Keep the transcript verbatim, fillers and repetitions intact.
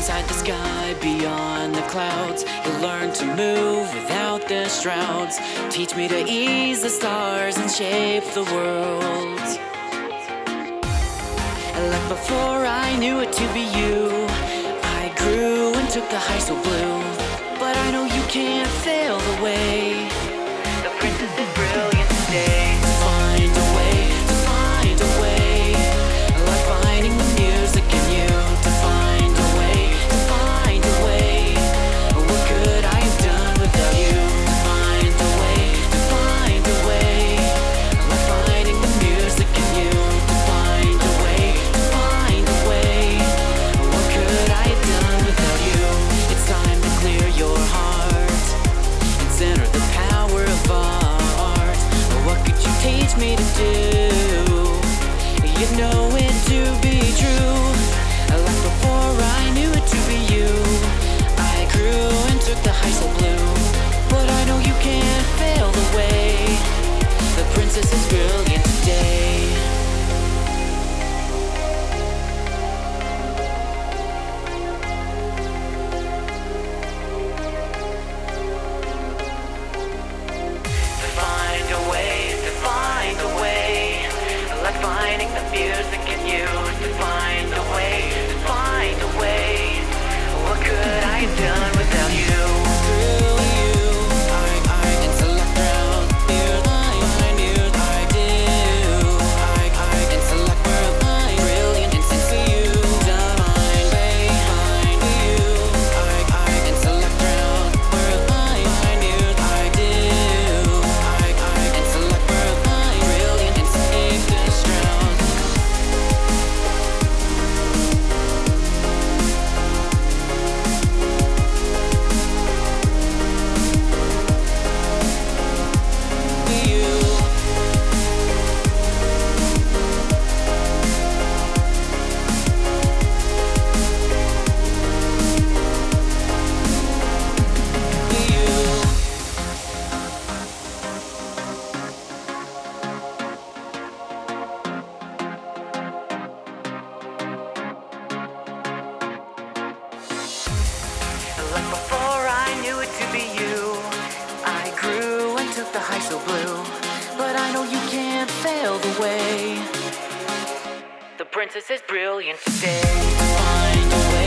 inside the sky, beyond the clouds. You'll learn to move without the shrouds. Teach me to ease the stars and shape the world. Like before I knew it to be you, I grew and took the high so blue. But I know you can't fail the way the princess is brilliant today. Find a way, to find a way, like finding the music in you. To find a way, to find a way, what could I have done without you? To find a way, to find a way, like finding the music in you. To find a way, to find a way, what could I have done without you? It's time to clear your heart and center the power of art. What could you teach me to do? You know it to be true. Like before I knew it to be you, I grew and took the high so blue. But I know you can't fail the way the princess is brilliant today. To find a way, to find a way, like finding the music in you. To find a way, to find a way, what could I have done without you? Through you, I, I can select round you. I, find you, I do. I, I can select where I'm brilliant and sense for you. Divine way, find you. I, I can select round where I find you. I do. I, I can select where I'm brilliant and safe and strong. You. You. Like before I knew it to be you, I grew and took the high so blue. But I know you can't fail the way the princess is brilliant today. To find a way,